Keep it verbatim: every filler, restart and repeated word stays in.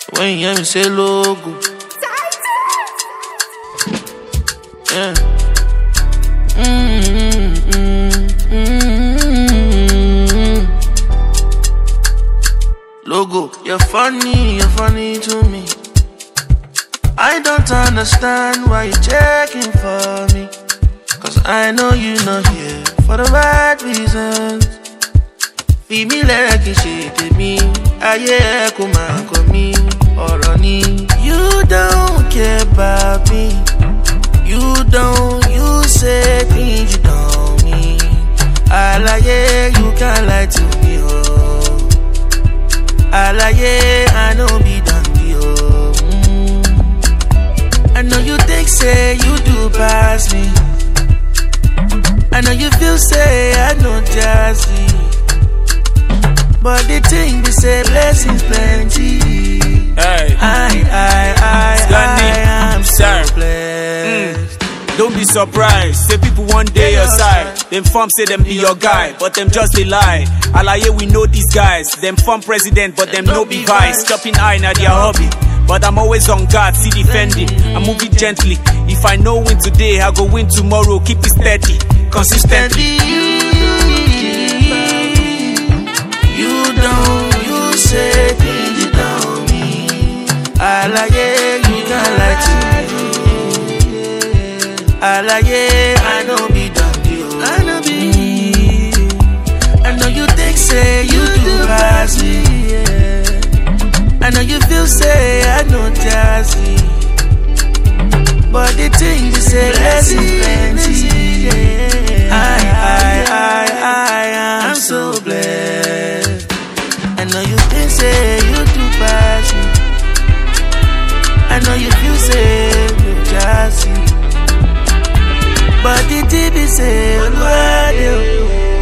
When you hear me say logo, yeah. Mm-hmm, mm-hmm. Logo, you're funny, you're funny to me. I don't understand why you're checking for me, cause I know you're not here for the right reasons. Feel me like a shit to me. Aye, come on, come me, or running. You don't care about me. You don't, you say things you don't mean. I lie, you can't lie to me, oh. I lie, I know be done, oh. Mm. I know you think, say you do pass me. I know you feel, say I know jazzy. But the thing we say blessings plenty. Hey, I, I, I, Scandi, I am so sir. blessed. Mm. Don't be surprised, say people one day your side. Them farm say them be your guy, but them just a lie. Alaye, we know these guys. Them farm president, but them no be vice. Chopping eye na their hobby, but I'm always on guard, see defending. I move it gently. If I know win today, I go win tomorrow. Keep it steady, consistently. You don't, you say things you don't mean. I like it, you can't lie to me. I like it, I know be done you. I know be. I know you think, say you do pass me. I know you feel, say I know jazzy. But the thing you say, blessings plenty. I, I, I, I am so blessed. I know you think, say you do pass me. I know you feel, say you jazzy. But the T V say, what do I do?